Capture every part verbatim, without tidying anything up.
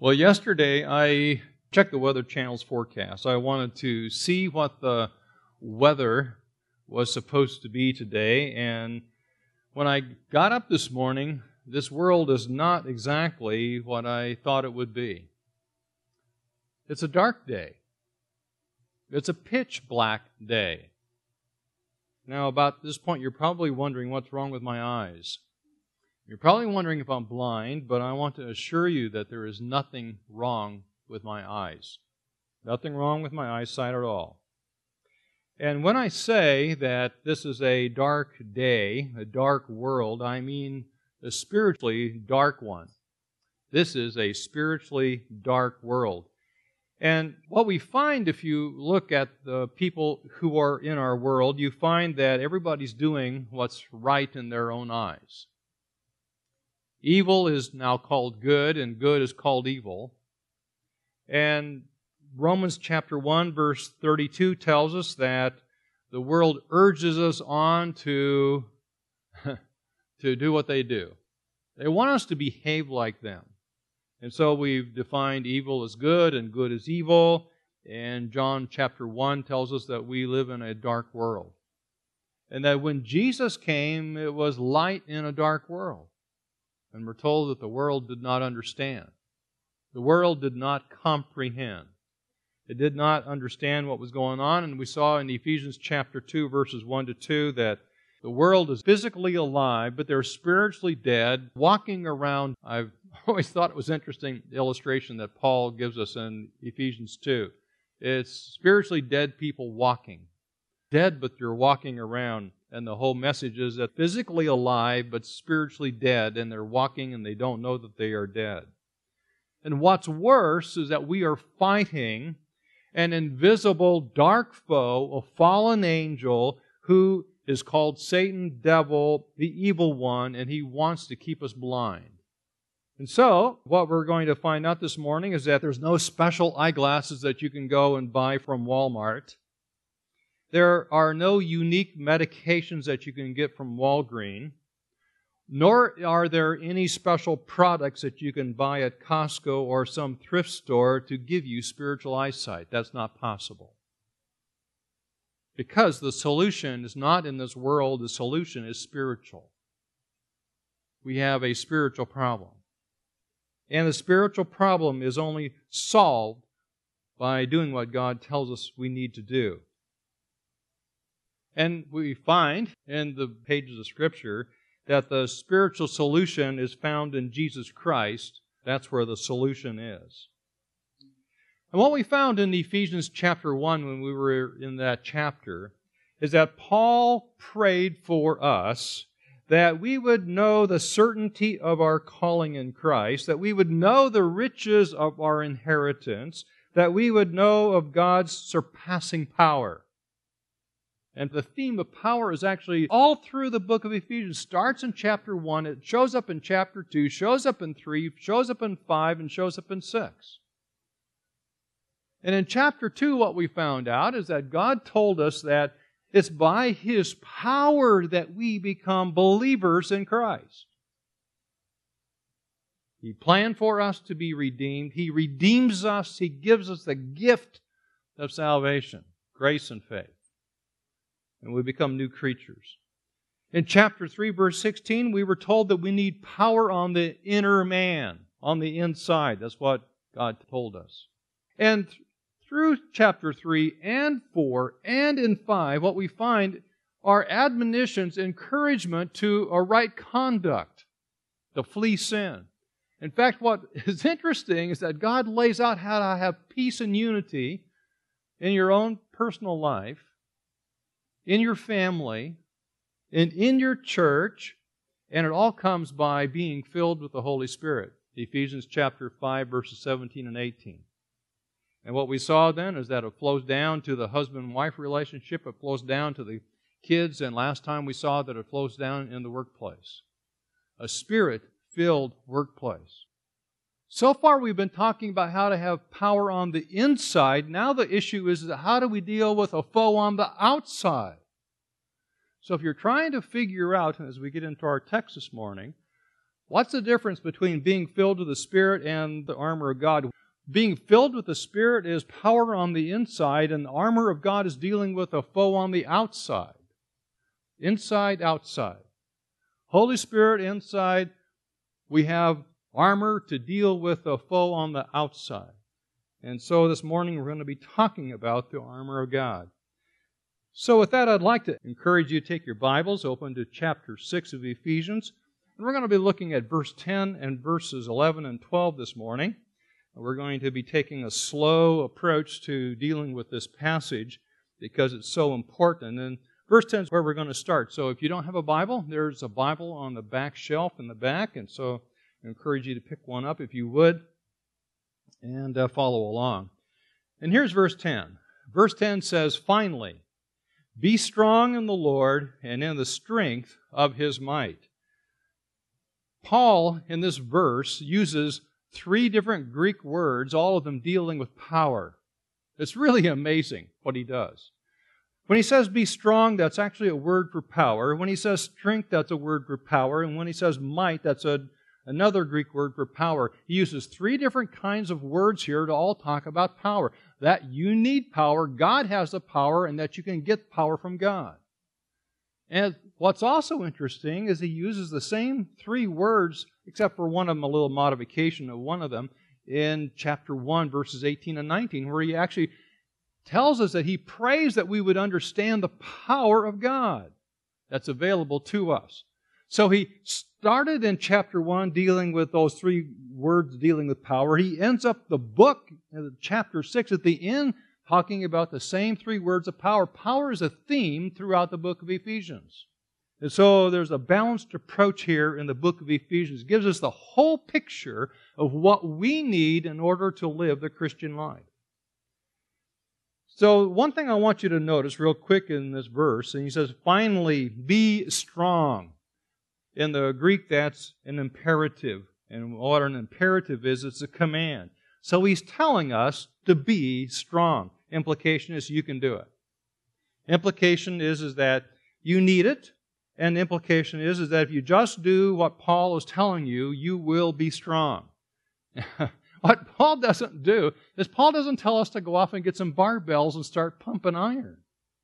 Well, yesterday I checked the Weather Channel's forecast. I wanted to see what the weather was supposed to be today, and when I got up this morning, this world is not exactly what I thought it would be. It's a dark day. It's a pitch black day. Now, about this point, you're probably wondering what's wrong with my eyes. You're probably wondering if I'm blind, but I want to assure you that there is nothing wrong with my eyes. Nothing wrong with my eyesight at all. And when I say that this is a dark day, a dark world, I mean a spiritually dark one. This is a spiritually dark world. And what we find if you look at the people who are in our world, you find that everybody's doing what's right in their own eyes. Evil is now called good, and good is called evil. And Romans chapter one, verse thirty-two tells us that the world urges us on to, to do what they do. They want us to behave like them. And so we've defined evil as good and good as evil. And John chapter one tells us that we live in a dark world. And that when Jesus came, it was light in a dark world. And we're told that the world did not understand. The world did not comprehend. It did not understand what was going on. And we saw in Ephesians chapter two, verses one to two, that the world is physically alive, but they're spiritually dead, walking around. I've always thought it was interesting, the illustration that Paul gives us in Ephesians two. It's spiritually dead people walking. Dead, but you're walking around. And the whole message is that physically alive, but spiritually dead, and they're walking and they don't know that they are dead. And what's worse is that we are fighting an invisible dark foe, a fallen angel, who is called Satan, devil, the evil one, and he wants to keep us blind. And so, what we're going to find out this morning is that there's no special eyeglasses that you can go and buy from Walmart. There are no unique medications that you can get from Walgreens, nor are there any special products that you can buy at Costco or some thrift store to give you spiritual eyesight. That's not possible. Because the solution is not in this world, the solution is spiritual. We have a spiritual problem. And the spiritual problem is only solved by doing what God tells us we need to do. And we find in the pages of Scripture that the spiritual solution is found in Jesus Christ. That's where the solution is. And what we found in Ephesians chapter one when we were in that chapter is that Paul prayed for us that we would know the certainty of our calling in Christ, that we would know the riches of our inheritance, that we would know of God's surpassing power. And the theme of power is actually all through the book of Ephesians. Starts in chapter one, it shows up in chapter two, shows up in three, shows up in five, and shows up in six. And in chapter two, what we found out is that God told us that it's by His power that we become believers in Christ. He planned for us to be redeemed. He redeems us. He gives us the gift of salvation, grace and faith. And we become new creatures. In chapter three, verse sixteen, we were told that we need power on the inner man, on the inside. That's what God told us. And through chapter three and four and in five, what we find are admonitions, encouragement to a right conduct, to flee sin. In fact, what is interesting is that God lays out how to have peace and unity in your own personal life, in your family, and in your church, and it all comes by being filled with the Holy Spirit. Ephesians chapter five, verses seventeen and eighteen. And what we saw then is that it flows down to the husband-wife relationship, it flows down to the kids, and last time we saw that it flows down in the workplace. A Spirit-filled workplace. So far we've been talking about how to have power on the inside. Now the issue is how do we deal with a foe on the outside? So if you're trying to figure out, as we get into our text this morning, What's the difference between being filled with the Spirit and the armor of God? Being filled with the Spirit is power on the inside, and the armor of God is dealing with a foe on the outside. Inside, outside. Holy Spirit inside, we have armor to deal with a foe on the outside. And so this morning we're going to be talking about the armor of God. So with that, I'd like to encourage you to take your Bibles, open to chapter six of Ephesians. And we're going to be looking at verse ten and verses eleven and twelve this morning. We're going to be taking a slow approach to dealing with this passage because it's so important. And verse ten is where we're going to start. So if you don't have a Bible, there's a Bible on the back shelf in the back. And so I encourage you to pick one up if you would and uh, follow along. And here's verse ten. Verse ten says, "Finally, be strong in the Lord and in the strength of His might." Paul, in this verse, uses three different Greek words, all of them dealing with power. It's really amazing what he does. When he says be strong, that's actually a word for power. When he says strength, that's a word for power. And when he says might, that's a, another Greek word for power. He uses three different kinds of words here to all talk about power. That you need power, God has the power, and that you can get power from God. And what's also interesting is he uses the same three words, except for one of them, a little modification of one of them, in chapter one, verses eighteen and nineteen, where he actually tells us that he prays that we would understand the power of God that's available to us. So he started in chapter one dealing with those three words dealing with power. He ends up the book, chapter six, at the end, talking about the same three words of power. Power is a theme throughout the book of Ephesians. And so there's a balanced approach here in the book of Ephesians. It gives us the whole picture of what we need in order to live the Christian life. So one thing I want you to notice real quick in this verse, and he says, "Finally, be strong." In the Greek, that's an imperative. And what an imperative is, it's a command. So he's telling us to be strong. Implication is you can do it. Implication is, is that you need it. And the implication is, is that if you just do what Paul is telling you, you will be strong. What Paul doesn't do is Paul doesn't tell us to go off and get some barbells and start pumping iron.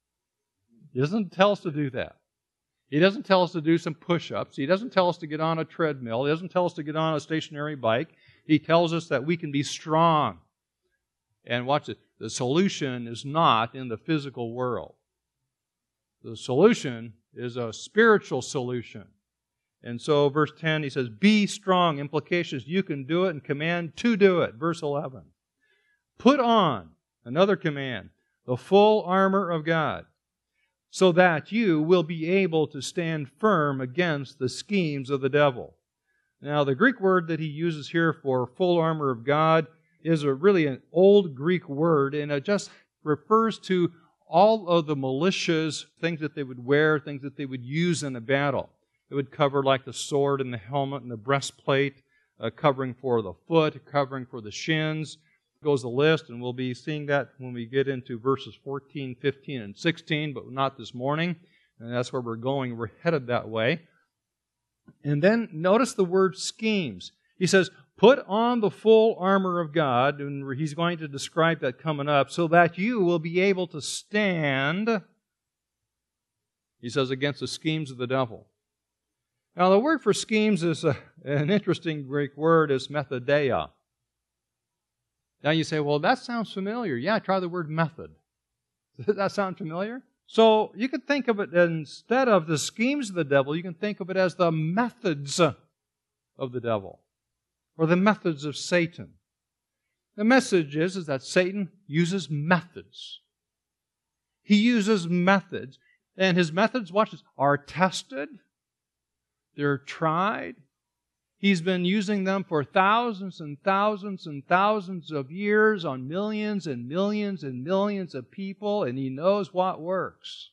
He doesn't tell us to do that. He doesn't tell us to do some push-ups. He doesn't tell us to get on a treadmill. He doesn't tell us to get on a stationary bike. He tells us that we can be strong. And watch it. The solution is not in the physical world. The solution is a spiritual solution. And so verse ten, he says, be strong. Implications, you can do it, and command to do it. Verse eleven. Put on, another command, the full armor of God, so that you will be able to stand firm against the schemes of the devil. Now, the Greek word that he uses here for full armor of God is a really an old Greek word, and it just refers to all of the militias, things that they would wear, things that they would use in a battle. It would cover like the sword and the helmet and the breastplate, uh, covering for the foot, covering for the shins. Goes the list, and we'll be seeing that when we get into verses fourteen, fifteen, and sixteen, but not this morning. And that's where we're going. We're headed that way. And then notice the word schemes. He says, put on the full armor of God, and he's going to describe that coming up, so that you will be able to stand, he says, against the schemes of the devil. Now, the word for schemes is a, an interesting Greek word, is methodeia. Now you say, well, that sounds familiar. Yeah, try the word method. Does that sound familiar? So you could think of it, instead of the schemes of the devil, you can think of it as the methods of the devil, or the methods of Satan. The message is, is that Satan uses methods. He uses methods, and his methods, watch this, are tested, they're tried. He's been using them for thousands and thousands and thousands of years on millions and millions and millions of people, and he knows what works.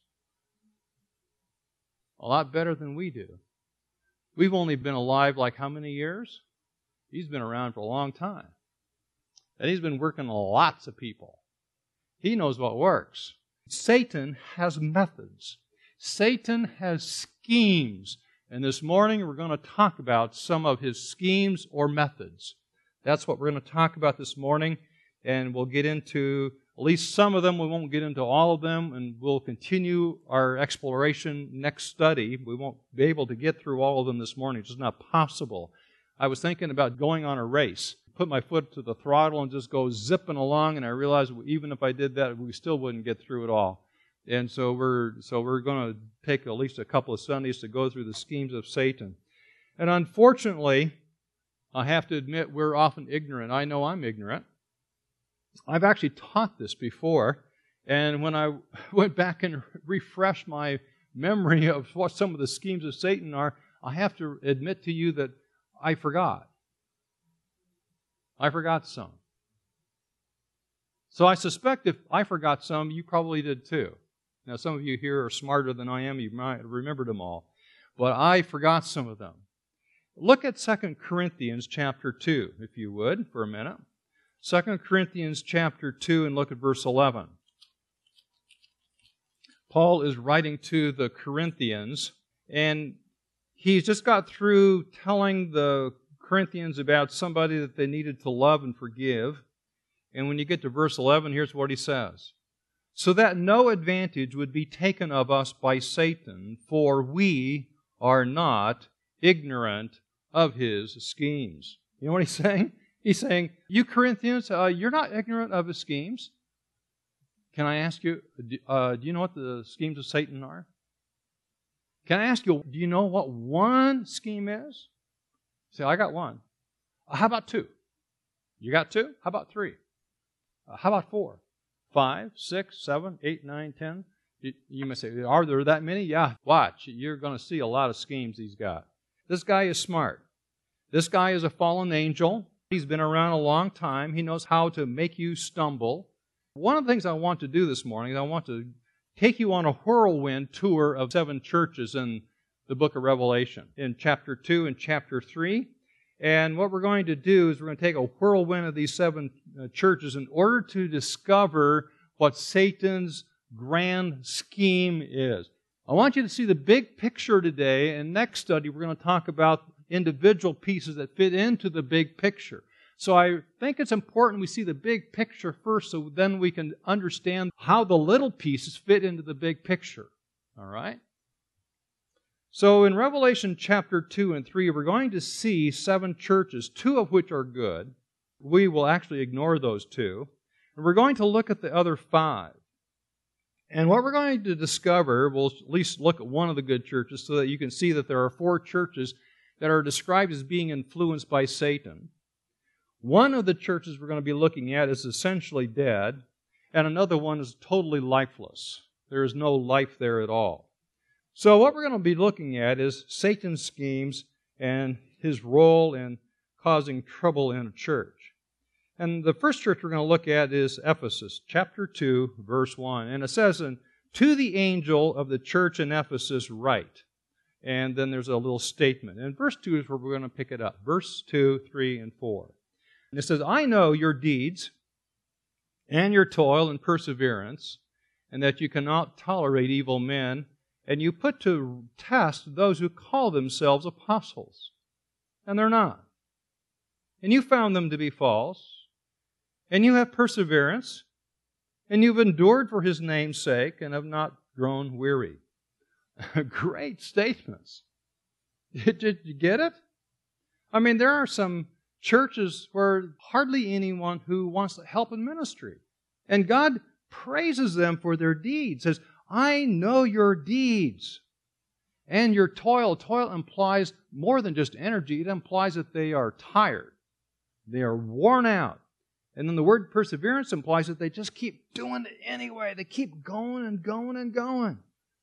A lot better than we do. We've only been alive like how many years? He's been around for a long time. And he's been working on lots of people. He knows what works. Satan has methods. Satan has schemes. And this morning we're going to talk about some of his schemes or methods. That's what we're going to talk about this morning, and we'll get into at least some of them. We won't get into all of them, and we'll continue our exploration next study. We won't be able to get through all of them this morning. It's just not possible. I was thinking about going on a race, put my foot to the throttle and just go zipping along, and I realized even if I did that, we still wouldn't get through it all. And so we're so we're going to take at least a couple of Sundays to go through the schemes of Satan. And unfortunately, I have to admit we're often ignorant. I know I'm ignorant. I've actually taught this before, and when I went back and refreshed my memory of what some of the schemes of Satan are, I have to admit to you that I forgot. I forgot some. So I suspect if I forgot some, you probably did too. Now, some of you here are smarter than I am. You might have remembered them all. But I forgot some of them. Look at Second Corinthians chapter two, if you would, for a minute. Second Corinthians chapter two, and look at verse eleven. Paul is writing to the Corinthians, and he's just got through telling the Corinthians about somebody that they needed to love and forgive. And when you get to verse eleven, here's what he says. So that no advantage would be taken of us by Satan, for we are not ignorant of his schemes. You know what he's saying? He's saying, you Corinthians, uh, you're not ignorant of his schemes. Can I ask you, uh, do you know what the schemes of Satan are? Can I ask you, do you know what one scheme is? Say, I got one. Uh, how about two? You got two? How about three? Uh, how about four? Five, six, seven, eight, nine, ten? You, you may say, are there that many? Yeah, watch. You're going to see a lot of schemes he's got. This guy is smart. This guy is a fallen angel. He's been around a long time. He knows how to make you stumble. One of the things I want to do this morning is I want to take you on a whirlwind tour of seven churches in the book of Revelation, in chapter two and chapter three. And what we're going to do is we're going to take a whirlwind of these seven uh, churches in order to discover what Satan's grand scheme is. I want you to see the big picture today, and next study we're going to talk about individual pieces that fit into the big picture. So I think it's important we see the big picture first, so then we can understand how the little pieces fit into the big picture. All right? So in Revelation chapter two and three, we're going to see seven churches, two of which are good. We will actually ignore those two. And we're going to look at the other five. And what we're going to discover, we'll at least look at one of the good churches so that you can see that there are four churches that are described as being influenced by Satan. One of the churches we're going to be looking at is essentially dead, and another one is totally lifeless. There is no life there at all. So what we're going to be looking at is Satan's schemes and his role in causing trouble in a church. And the first church we're going to look at is Ephesus, chapter two, verse one. And it says, "And to the angel of the church in Ephesus write." And then there's a little statement. And verse two is where we're going to pick it up. Verse two, three, and four. And it says, "I know your deeds and your toil and perseverance, and that you cannot tolerate evil men, and you put to test those who call themselves apostles, and they're not. And you found them to be false, and you have perseverance, and you've endured for His name's sake, and have not grown weary." Great statements. Did you get it? I mean, there are some churches where hardly anyone who wants to help in ministry. And God praises them for their deeds. Says, "I know your deeds and your toil." Toil implies more than just energy. It implies that they are tired. They are worn out. And then the word perseverance implies that they just keep doing it anyway. They keep going and going and going.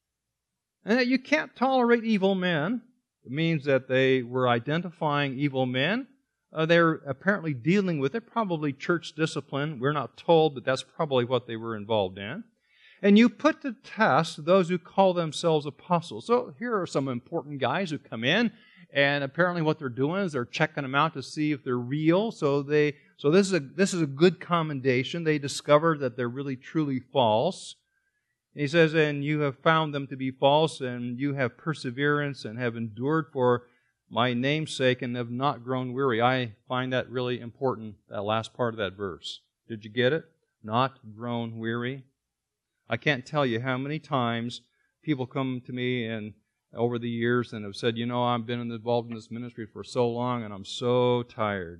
And that you can't tolerate evil men. It means that they were identifying evil men. Uh, they're apparently dealing with it, probably church discipline. We're not told, but that's probably what they were involved in. And you put to test those who call themselves apostles. So here are some important guys who come in, and apparently what they're doing is they're checking them out to see if they're real. So they, so this is a this is a good commendation. They discover that they're really truly false. He says, and you have found them to be false, and you have perseverance and have endured for my name's sake and have not grown weary. I find that really important, that last part of that verse. Did you get it? Not grown weary. I can't tell you how many times people come to me and over the years and have said, you know, I've been involved in this ministry for so long and I'm so tired.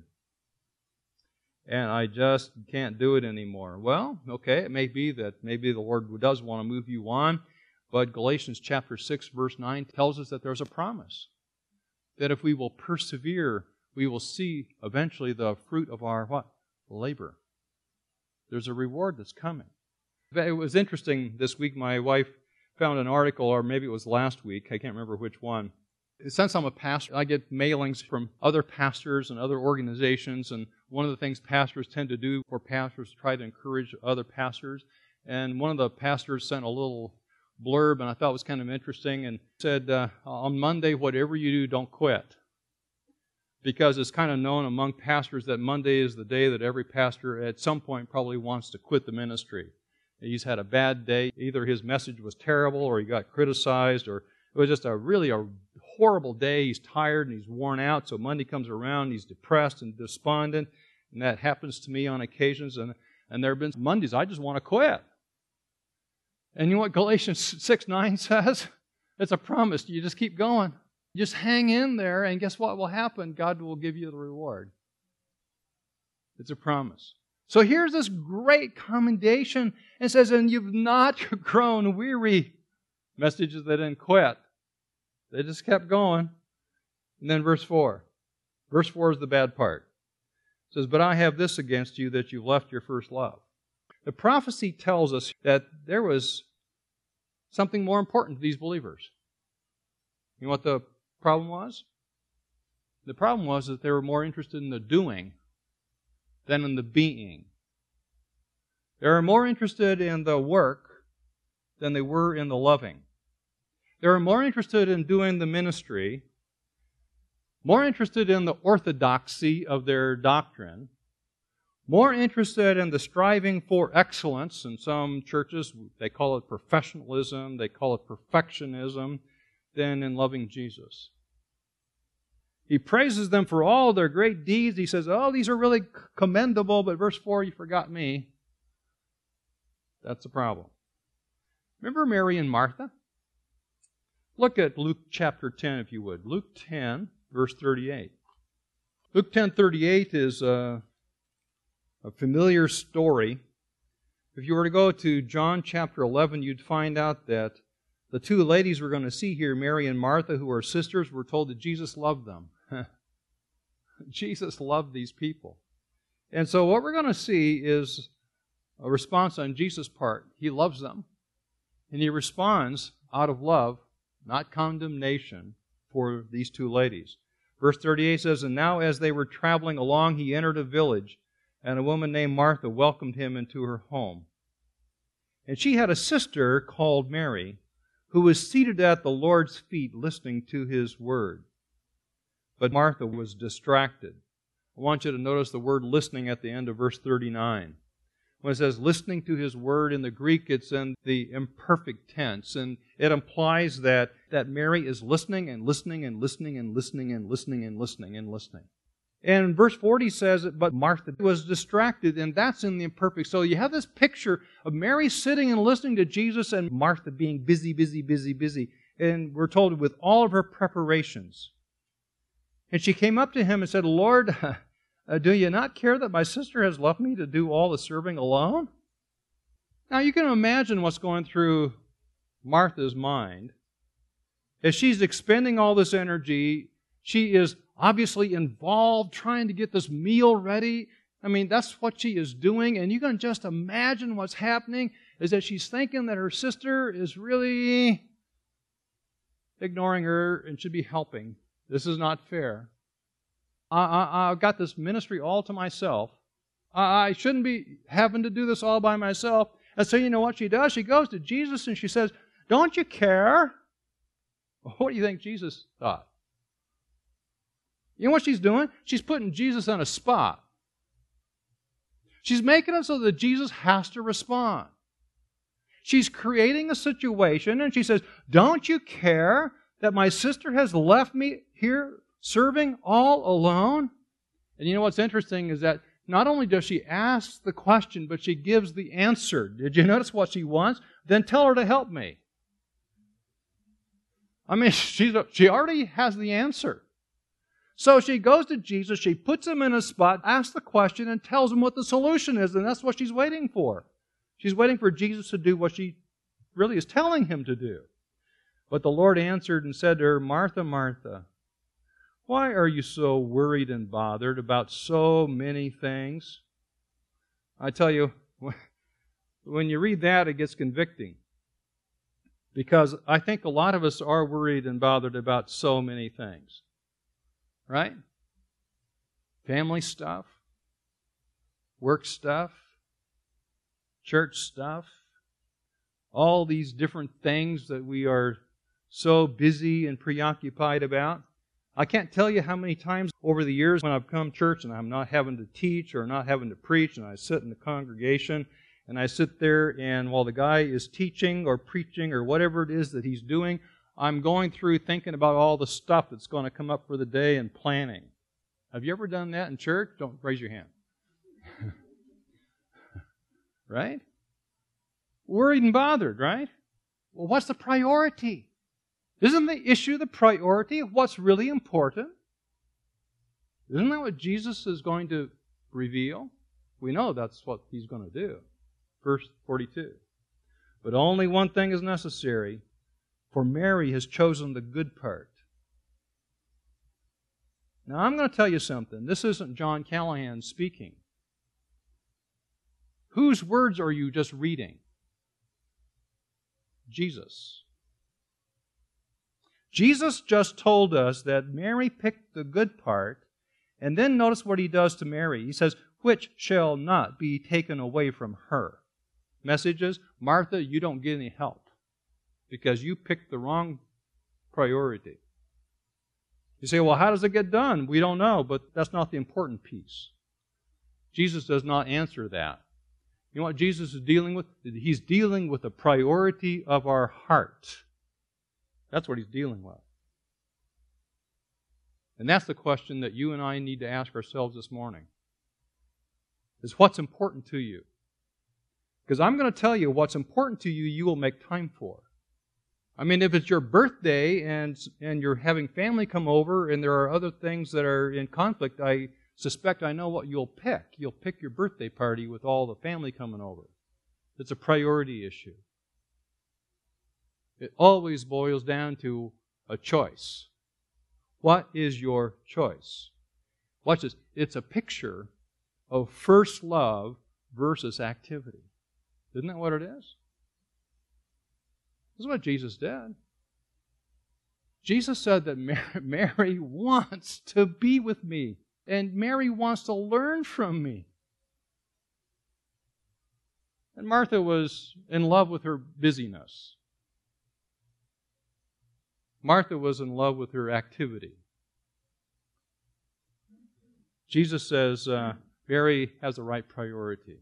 And I just can't do it anymore. Well, okay, it may be that maybe the Lord does want to move you on, but Galatians chapter six, verse nine tells us that there's a promise. That if we will persevere, we will see eventually the fruit of our what? Labor. There's a reward that's coming. It was interesting this week, my wife found an article, or maybe it was last week, I can't remember which one. Since I'm a pastor, I get mailings from other pastors and other organizations, and one of the things pastors tend to do for pastors is try to encourage other pastors. And one of the pastors sent a little blurb, and I thought it was kind of interesting, and said, uh, on Monday, whatever you do, don't quit. Because it's kind of known among pastors that Monday is the day that every pastor at some point probably wants to quit the ministry. He's had a bad day. Either his message was terrible, or he got criticized, or it was just a really a horrible day. He's tired and he's worn out, so Monday comes around, he's depressed and despondent, and that happens to me on occasions, and, and there have been Mondays I just want to quit. And you know what Galatians six nine says? It's a promise. You just keep going. Just hang in there, and guess what will happen? God will give you the reward. It's a promise. So here's this great commendation. It says, and you've not grown weary. Messages that didn't quit. They just kept going. And then verse four. Verse four is the bad part. It says, but I have this against you, that you've left your first love. The prophecy tells us that there was something more important to these believers. You know what the problem was? The problem was that they were more interested in the doing than in the being. They were more interested in the work than they were in the loving. They were more interested in doing the ministry, more interested in the orthodoxy of their doctrine, more interested in the striving for excellence. In some churches, they call it professionalism, they call it perfectionism, than in loving Jesus. He praises them for all their great deeds. He says, oh, these are really commendable, but verse four, you forgot me. That's the problem. Remember Mary and Martha? Look at Luke chapter ten, if you would. Luke ten, verse thirty-eight. Luke ten thirty-eight is a, a familiar story. If you were to go to John chapter eleven, you'd find out that the two ladies we're going to see here, Mary and Martha, who are sisters, were told that Jesus loved them. Jesus loved these people. And so what we're going to see is a response on Jesus' part. He loves them. And He responds out of love, not condemnation, for these two ladies. Verse thirty-eight says, and now as they were traveling along, He entered a village, and a woman named Martha welcomed Him into her home. And she had a sister called Mary, who was seated at the Lord's feet listening to His word. But Martha was distracted. I want you to notice the word listening at the end of verse thirty-nine. When it says listening to His word, in the Greek it's in the imperfect tense, and it implies that, that Mary is listening and listening and listening and listening and listening and listening and listening. And verse forty says, but Martha was distracted, and that's in the imperfect. So you have this picture of Mary sitting and listening to Jesus and Martha being busy, busy, busy, busy. And we're told with all of her preparations. And she came up to Him and said, Lord, uh, do you not care that my sister has left me to do all the serving alone? Now you can imagine what's going through Martha's mind. As she's expending all this energy, she is obviously involved trying to get this meal ready. I mean, that's what she is doing. And you can just imagine what's happening is that she's thinking that her sister is really ignoring her and should be helping. This is not fair. I, I, I've got this ministry all to myself. I, I shouldn't be having to do this all by myself. And so you know what she does? She goes to Jesus and she says, don't you care? What do you think Jesus thought? You know what she's doing? She's putting Jesus on a spot. She's making it so that Jesus has to respond. She's creating a situation, and she says, don't you care that my sister has left me here serving all alone? And you know what's interesting is that not only does she ask the question, but she gives the answer. Did you notice what she wants? Then tell her to help me. I mean, she's a, she already has the answer. So she goes to Jesus, she puts him in a spot, asks the question, and tells him what the solution is, and that's what she's waiting for. She's waiting for Jesus to do what she really is telling him to do. But the Lord answered and said to her, Martha, Martha, why are you so worried and bothered about so many things? I tell you, when you read that, it gets convicting. Because I think a lot of us are worried and bothered about so many things. Right? Family stuff, work stuff, church stuff, all these different things that we are so busy and preoccupied about. I can't tell you how many times over the years when I've come to church and I'm not having to teach or not having to preach, and I sit in the congregation and I sit there, and while the guy is teaching or preaching or whatever it is that he's doing, I'm going through thinking about all the stuff that's going to come up for the day and planning. Have you ever done that in church? Don't raise your hand. Right? Worried and bothered, right? Well, what's the priority? Isn't the issue the priority of what's really important? Isn't that what Jesus is going to reveal? We know that's what He's going to do. Verse forty-two. But only one thing is necessary, for Mary has chosen the good part. Now, I'm going to tell you something. This isn't John Callahan speaking. Whose words are you just reading? Jesus. Jesus just told us that Mary picked the good part, and then notice what He does to Mary. He says, which shall not be taken away from her. Message is, Martha, you don't get any help because you picked the wrong priority. You say, well, how does it get done? We don't know, but that's not the important piece. Jesus does not answer that. You know what Jesus is dealing with? He's dealing with the priority of our heart. That's what He's dealing with. And that's the question that you and I need to ask ourselves this morning. Is what's important to you? Because I'm going to tell you what's important to you, you will make time for. I mean, if it's your birthday and and you're having family come over and there are other things that are in conflict, I suspect I know what you'll pick. You'll pick your birthday party with all the family coming over. It's a priority issue. It always boils down to a choice. What is your choice? Watch this. It's a picture of first love versus activity. Isn't that what it is? This is what Jesus did. Jesus said that Mary wants to be with me, and Mary wants to learn from me. And Martha was in love with her busyness. Martha was in love with her activity. Jesus says uh, Mary has the right priority.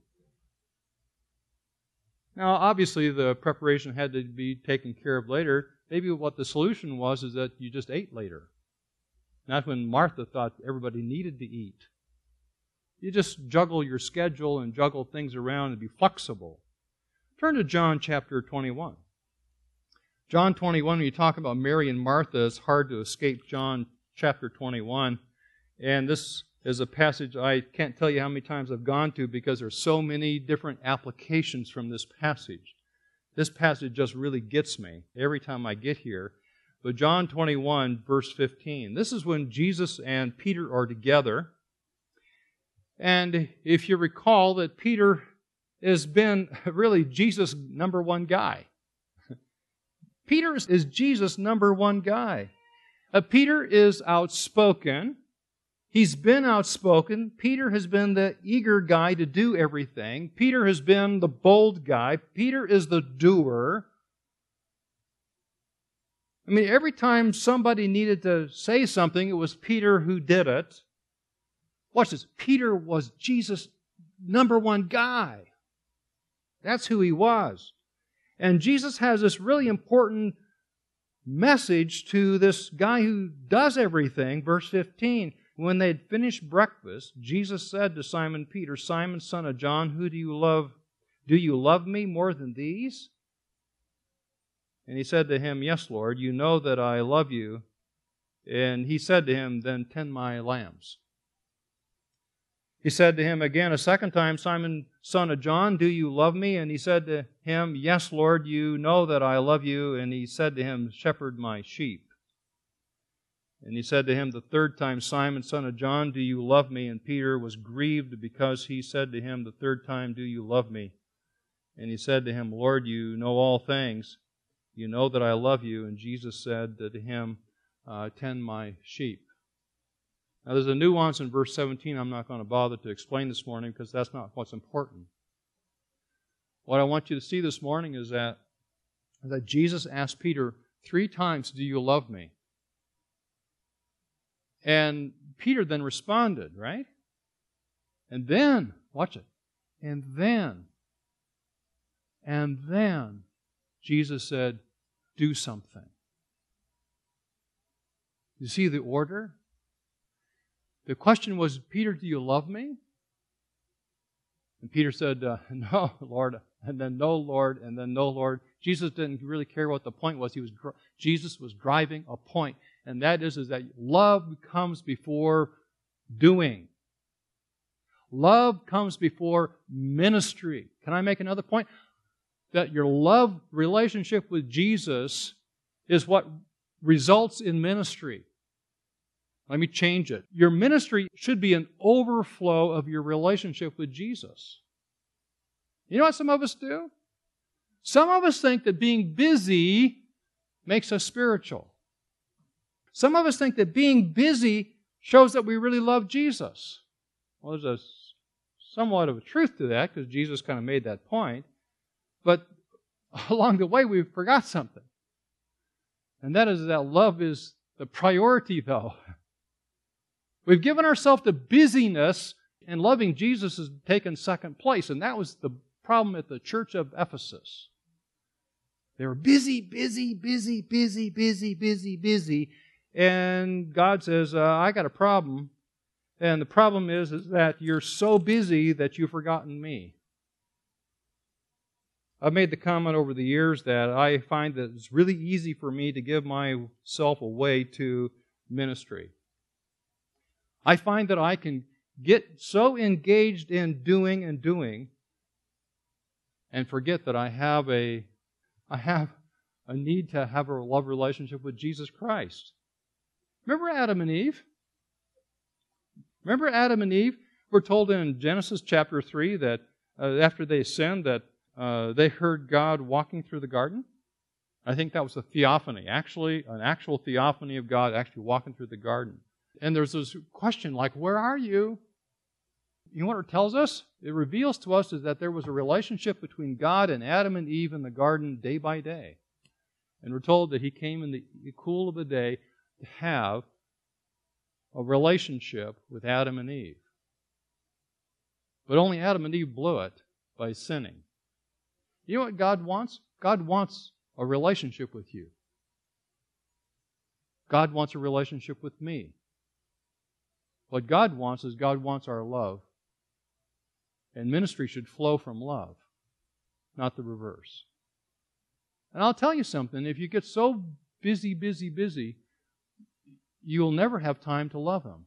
Now, obviously, the preparation had to be taken care of later. Maybe what the solution was is that you just ate later. Not when Martha thought everybody needed to eat. You just juggle your schedule and juggle things around and be flexible. Turn to John chapter twenty-one. John twenty-one, when you talk about Mary and Martha, it's hard to escape John chapter twenty-one. And this is a passage I can't tell you how many times I've gone to because there's so many different applications from this passage. This passage just really gets me every time I get here. But John twenty-one, verse fifteen. This is when Jesus and Peter are together. And if you recall that Peter has been really Jesus' number one guy. Peter is Jesus' number one guy. Uh, Peter is outspoken. He's been outspoken. Peter has been the eager guy to do everything. Peter has been the bold guy. Peter is the doer. I mean, every time somebody needed to say something, it was Peter who did it. Watch this. Peter was Jesus' number one guy. That's who he was. And Jesus has this really important message to this guy who does everything. Verse fifteen, when they had finished breakfast, Jesus said to Simon Peter, Simon, son of John, who do you love? Do you love me more than these? And he said to him, Yes, Lord, you know that I love you. And he said to him, Then tend my lambs. He said to him again a second time, Simon, son of John, do you love me? And he said to him, Yes, Lord, you know that I love you. And he said to him, Shepherd my sheep. And he said to him the third time, Simon, son of John, do you love me? And Peter was grieved because he said to him the third time, Do you love me? And he said to him, Lord, you know all things. You know that I love you. And Jesus said to him, uh, Tend my sheep. Now there's a nuance in verse seventeen I'm not going to bother to explain this morning because that's not what's important. What I want you to see this morning is that, that Jesus asked Peter three times, Do you love me? And Peter then responded, right? And then, watch it, and then, and then Jesus said, Do something. You see the order? The question was, Peter, do you love me? And Peter said, uh, no, Lord, and then no, Lord, and then no, Lord. Jesus didn't really care what the point was. He was Jesus was driving a point, and that is, is that love comes before doing. Love comes before ministry. Can I make another point? That your love relationship with Jesus is what results in ministry. Let me change it. Your ministry should be an overflow of your relationship with Jesus. You know what some of us do? Some of us think that being busy makes us spiritual. Some of us think that being busy shows that we really love Jesus. Well, there's a somewhat of a truth to that because Jesus kind of made that point. But along the way, we forgot something. And that is that love is the priority, though. We've given ourselves to busyness, and loving Jesus has taken second place. And that was the problem at the church of Ephesus. They were busy, busy, busy, busy, busy, busy, busy. And God says, uh, I got a problem. And the problem is, is that you're so busy that you've forgotten me. I've made the comment over the years that I find that it's really easy for me to give myself away to ministry. I find that I can get so engaged in doing and doing and forget that I have a I have a need to have a love relationship with Jesus Christ. Remember Adam and Eve? Remember Adam and Eve? We're told in Genesis chapter three that uh, after they sinned that uh, they heard God walking through the garden. I think that was a theophany, actually an actual theophany of God actually walking through the garden. And there's this question like, where are you? You know what it tells us? It reveals to us is that there was a relationship between God and Adam and Eve in the garden day by day. And we're told that He came in the cool of the day to have a relationship with Adam and Eve. But only Adam and Eve blew it by sinning. You know what God wants? God wants a relationship with you. God wants a relationship with me. What God wants is God wants our love. And ministry should flow from love, not the reverse. And I'll tell you something, if you get so busy, busy, busy, you'll never have time to love Him.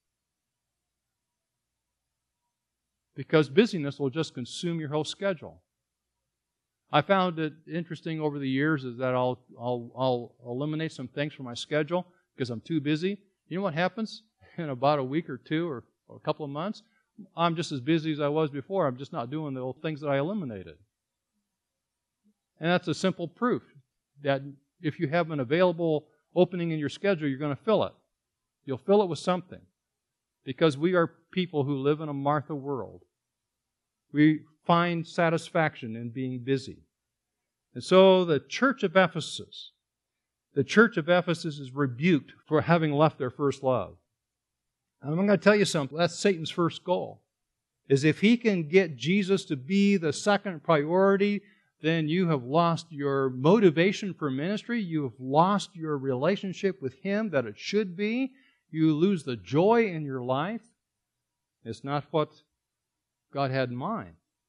Because busyness will just consume your whole schedule. I found it interesting over the years is that I'll, I'll, I'll eliminate some things from my schedule because I'm too busy. You know what happens? In about a week or two or, or a couple of months, I'm just as busy as I was before. I'm just not doing the old things that I eliminated. And that's a simple proof that if you have an available opening in your schedule, you're going to fill it. You'll fill it with something. Because we are people who live in a Martha world. We find satisfaction in being busy. And so the church of Ephesus, the church of Ephesus is rebuked for having left their first love. And I'm going to tell you something. That's Satan's first goal. Is if he can get Jesus to be the second priority, then you have lost your motivation for ministry. You have lost your relationship with Him that it should be. You lose the joy in your life. It's not what God had in mind.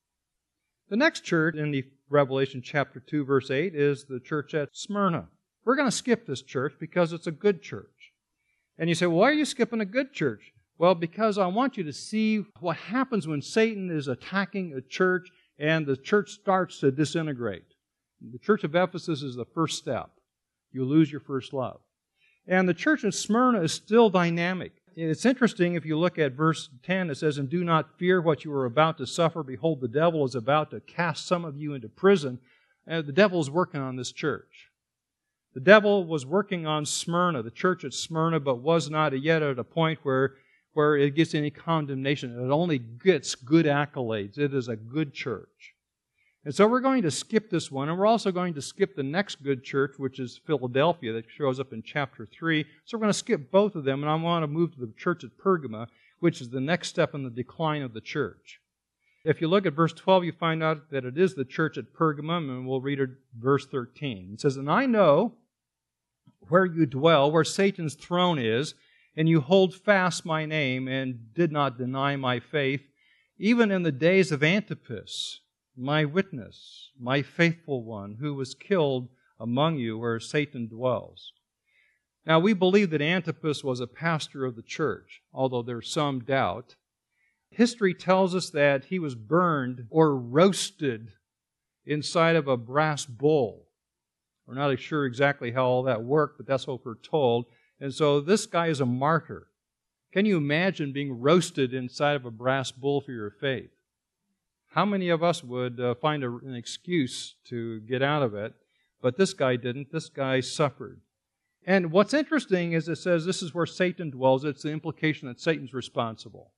The next church in the Revelation chapter two, verse eight, is the church at Smyrna. We're going to skip this church because it's a good church. And you say, well, why are you skipping a good church? Well, because I want you to see what happens when Satan is attacking a church and the church starts to disintegrate. The church of Ephesus is the first step. You lose your first love. And the church in Smyrna is still dynamic. It's interesting if you look at verse ten, it says, and do not fear what you are about to suffer. Behold, the devil is about to cast some of you into prison. And the devil is working on this church. The devil was working on Smyrna, the church at Smyrna, but was not yet at a point where, where it gets any condemnation. It only gets good accolades. It is a good church. And so we're going to skip this one, and we're also going to skip the next good church, which is Philadelphia, that shows up in chapter three. So we're going to skip both of them, and I want to move to the church at Pergama, which is the next step in the decline of the church. If you look at verse twelve, you find out that it is the church at Pergamum, and we'll read it, verse thirteen. It says, and I know where you dwell, where Satan's throne is, and you hold fast my name, and did not deny my faith, even in the days of Antipas, my witness, my faithful one, who was killed among you where Satan dwells. Now, we believe that Antipas was a pastor of the church, although there's some doubt. History tells us that he was burned or roasted inside of a brass bowl. We're not sure exactly how all that worked, but that's what we're told. And so this guy is a martyr. Can you imagine being roasted inside of a brass bowl for your faith? How many of us would uh, find a, an excuse to get out of it? But this guy didn't. This guy suffered. And what's interesting is it says this is where Satan dwells. It's the implication that Satan's responsible.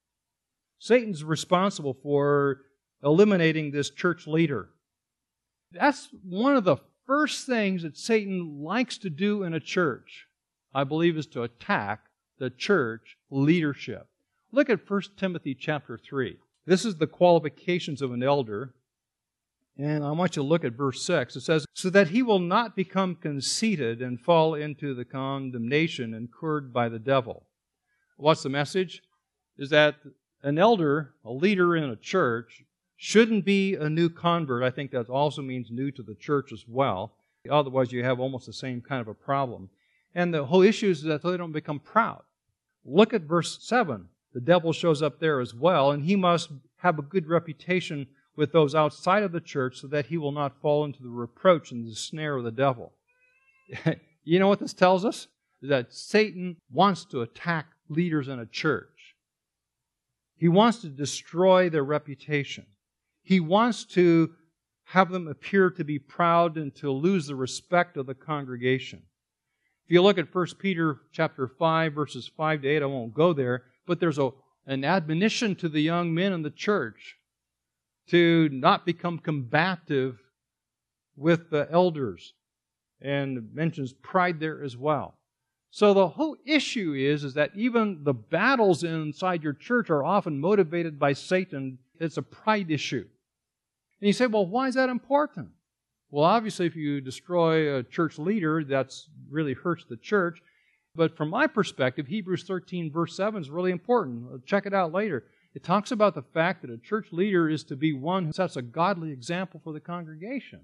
Satan's responsible for eliminating this church leader. That's one of the first things that Satan likes to do in a church, I believe, is to attack the church leadership. Look at First Timothy chapter three. This is the qualifications of an elder. And I want you to look at verse six. It says, so that he will not become conceited and fall into the condemnation incurred by the devil. What's the message? Is that an elder, a leader in a church, shouldn't be a new convert. I think that also means new to the church as well. Otherwise, you have almost the same kind of a problem. And the whole issue is that they don't become proud. Look at verse seven. The devil shows up there as well, and he must have a good reputation with those outside of the church so that he will not fall into the reproach and the snare of the devil. You know what this tells us? That Satan wants to attack leaders in a church. He wants to destroy their reputation. He wants to have them appear to be proud and to lose the respect of the congregation. If you look at First Peter chapter five, verses five to eight, I won't go there, but there's a, an admonition to the young men in the church to not become combative with the elders, and mentions pride there as well. So the whole issue is, is that even the battles inside your church are often motivated by Satan. It's a pride issue. And you say, well, why is that important? Well, obviously, if you destroy a church leader, that's really hurts the church. But from my perspective, Hebrews thirteen, verse seven is really important. Check it out later. It talks about the fact that a church leader is to be one who sets a godly example for the congregation.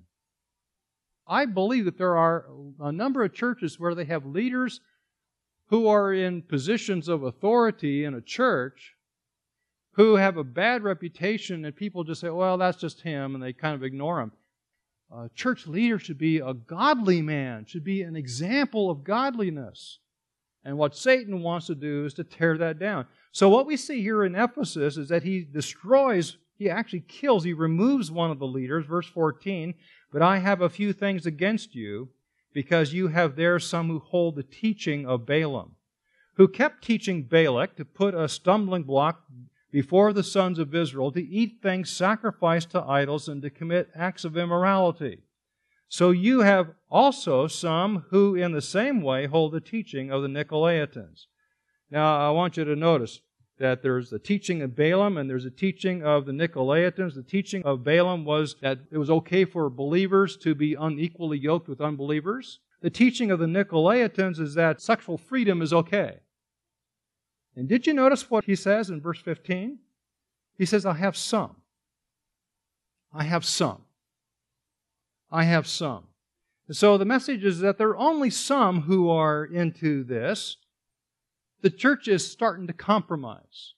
I believe that there are a number of churches where they have leaders who are in positions of authority in a church who have a bad reputation, and people just say, well, that's just him, and they kind of ignore him. A church leader should be a godly man, should be an example of godliness. And what Satan wants to do is to tear that down. So what we see here in Ephesus is that he destroys, he actually kills, he removes one of the leaders, verse fourteen, but I have a few things against you, because you have there some who hold the teaching of Balaam, who kept teaching Balak to put a stumbling block before the sons of Israel, to eat things sacrificed to idols and to commit acts of immorality. So you have also some who in the same way hold the teaching of the Nicolaitans. Now, I want you to notice that there's the teaching of Balaam and there's a teaching of the Nicolaitans. The teaching of Balaam was that it was okay for believers to be unequally yoked with unbelievers. The teaching of the Nicolaitans is that sexual freedom is okay. And did you notice what he says in verse fifteen? He says, I have some. I have some. I have some. And so the message is that there are only some who are into this. The church is starting to compromise.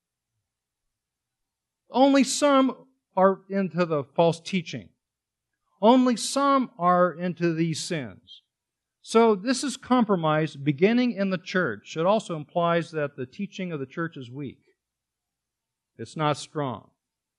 Only some are into the false teaching. Only some are into these sins. So this is compromise beginning in the church. It also implies that the teaching of the church is weak. It's not strong.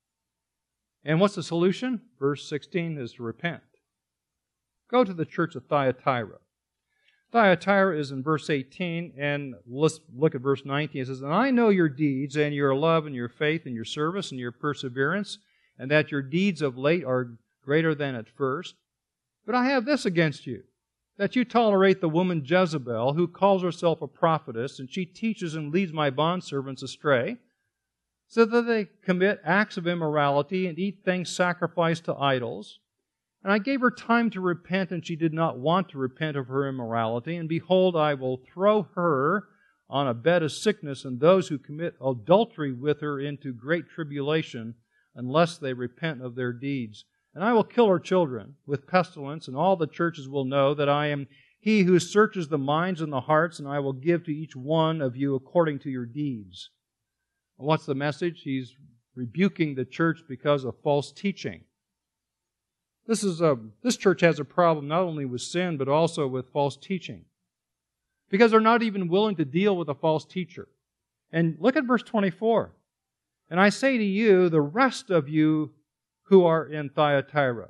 And what's the solution? Verse sixteen is to repent. Go to the church of Thyatira. Thyatira is in verse eighteen, and let's look at verse nineteen. It says, And I know your deeds, and your love, and your faith, and your service, and your perseverance, and that your deeds of late are greater than at first. But I have this against you, that you tolerate the woman Jezebel, who calls herself a prophetess, and she teaches and leads my bondservants astray, so that they commit acts of immorality and eat things sacrificed to idols. And I gave her time to repent, and she did not want to repent of her immorality. And behold, I will throw her on a bed of sickness, and those who commit adultery with her into great tribulation, unless they repent of their deeds. And I will kill her children with pestilence, and all the churches will know that I am He who searches the minds and the hearts, and I will give to each one of you according to your deeds. And what's the message? He's rebuking the church because of false teaching. This is a, this church has a problem not only with sin, but also with false teaching. Because they're not even willing to deal with a false teacher. And look at verse twenty-four. And I say to you, the rest of you who are in Thyatira.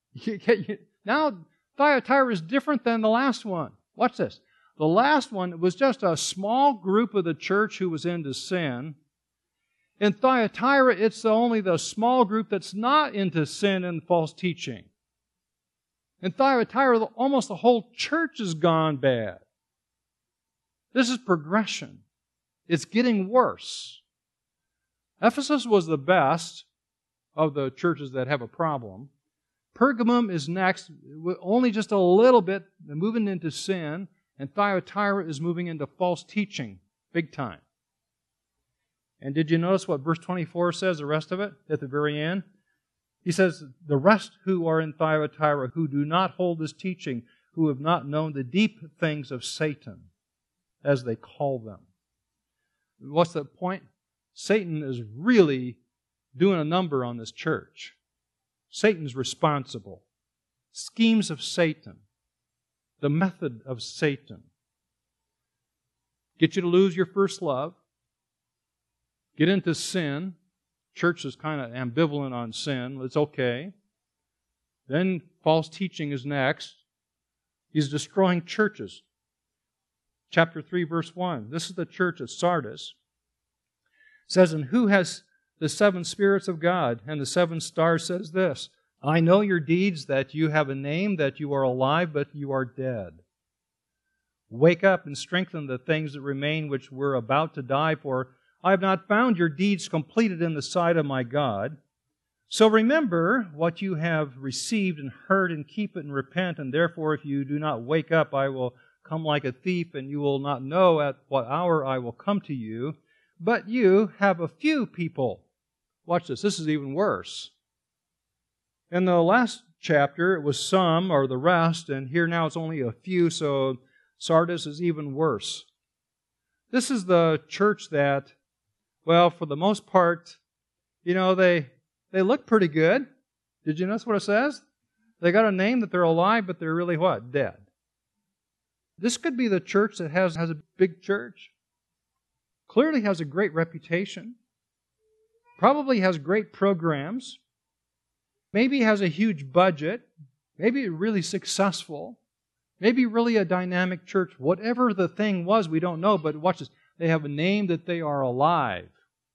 Now, Thyatira is different than the last one. Watch this. The last one was just a small group of the church who was into sin. In Thyatira, it's only the small group that's not into sin and false teaching. In Thyatira, almost the whole church has gone bad. This is progression. It's getting worse. Ephesus was the best of the churches that have a problem. Pergamum is next, only just a little bit, moving into sin, and Thyatira is moving into false teaching, big time. And did you notice what verse twenty-four says, the rest of it, at the very end? He says, the rest who are in Thyatira, who do not hold this teaching, who have not known the deep things of Satan, as they call them. What's the point? Satan is really doing a number on this church. Satan's responsible. Schemes of Satan. The method of Satan. Get you to lose your first love. Get into sin. Church is kind of ambivalent on sin. It's okay. Then false teaching is next. He's destroying churches. Chapter three, verse one. This is the church at Sardis. It says, and who has the seven spirits of God? And the seven stars says this, I know your deeds, that you have a name, that you are alive, but you are dead. Wake up and strengthen the things that remain which were about to die, for I have not found your deeds completed in the sight of my God. So remember what you have received and heard, and keep it and repent. And therefore, if you do not wake up, I will come like a thief, and you will not know at what hour I will come to you. But you have a few people. Watch this. This is even worse. In the last chapter, it was some or the rest, and here now it's only a few, so Sardis is even worse. This is the church that, well, for the most part, you know, they they look pretty good. Did you notice what it says? They got a name that they're alive, but they're really what? Dead. This could be the church that has, has a big church. Clearly has a great reputation. Probably has great programs. Maybe has a huge budget. Maybe really successful. Maybe really a dynamic church. Whatever the thing was, we don't know. But watch this. They have a name that they are alive.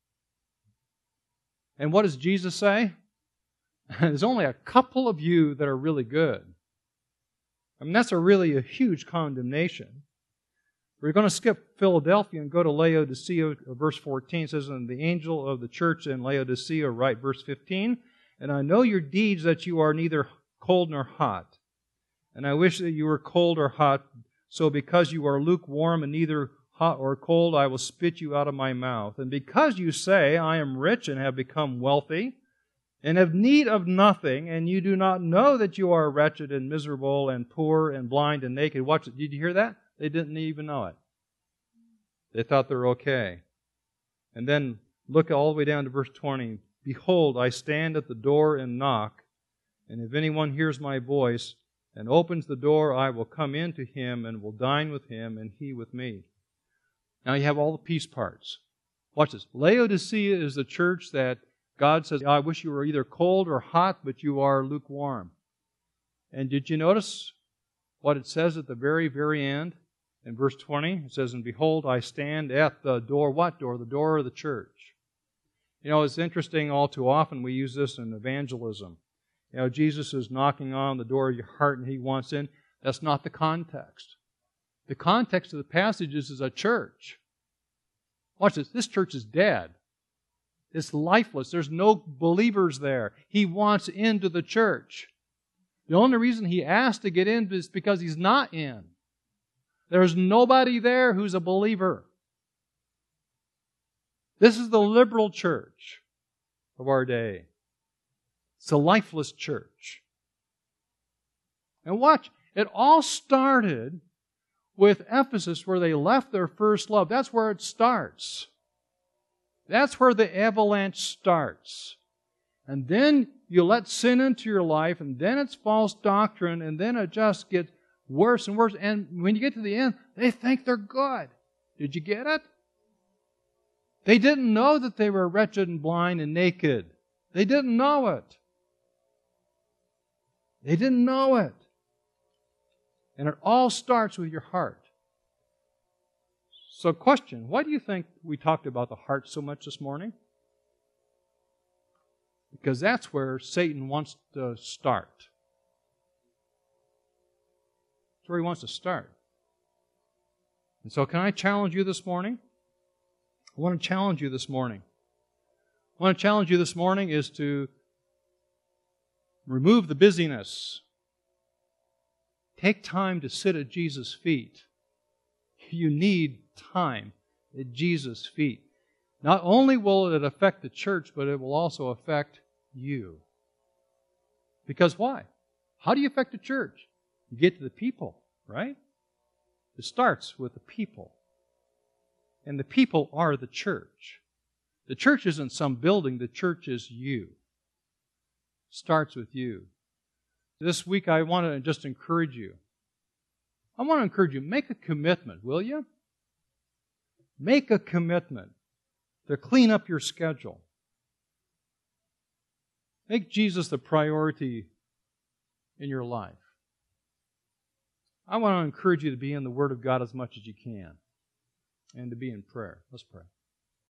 And what does Jesus say? There's only a couple of you that are really good. I mean, that's a really a huge condemnation. We're going to skip Philadelphia and go to Laodicea, verse fourteen. It says, and the angel of the church in Laodicea write, verse fifteen, and I know your deeds, that you are neither cold nor hot. And I wish that you were cold or hot. So because you are lukewarm and neither hot or cold, I will spit you out of my mouth. And because you say, I am rich and have become wealthy, and have need of nothing, and you do not know that you are wretched and miserable and poor and blind and naked. Watch it. Did you hear that? They didn't even know it. They thought they were okay. And then look all the way down to verse twenty. Behold, I stand at the door and knock, and if anyone hears my voice and opens the door, I will come in to him and will dine with him and he with me. Now you have all the peace parts. Watch this. Laodicea is the church that God says, I wish you were either cold or hot, but you are lukewarm. And did you notice what it says at the very, very end? In verse twenty, it says, and behold, I stand at the door. What door? The door of the church. You know, it's interesting, all too often we use this in evangelism. You know, Jesus is knocking on the door of your heart and He wants in. That's not the context. The context of the passage is, is a church. Watch this. This church is dead. It's lifeless. There's no believers there. He wants into the church. The only reason He asked to get in is because He's not in. There's nobody there who's a believer. This is the liberal church of our day. It's a lifeless church. And watch, it all started with Ephesus, where they left their first love. That's where it starts. That's where the avalanche starts. And then you let sin into your life, and then it's false doctrine, and then it just gets worse and worse. And when you get to the end, they think they're good. Did you get it? They didn't know that they were wretched and blind and naked. They didn't know it. They didn't know it. And it all starts with your heart. So question, why do you think we talked about the heart so much this morning? Because that's where Satan wants to start. That's where he wants to start. And so can I challenge you this morning? I want to challenge you this morning. I want to challenge you this morning is to remove the busyness. Take time to sit at Jesus' feet. You need time at Jesus' feet. Not only will it affect the church, but it will also affect you. Because why? How do you affect the church? You get to the people, right? It starts with the people. And the people are the church. The church isn't some building. The church is you. It starts with you. This week I want to just encourage you. I want to encourage you, make a commitment, will you? Make a commitment to clean up your schedule. Make Jesus the priority in your life. I want to encourage you to be in the Word of God as much as you can and to be in prayer. Let's pray.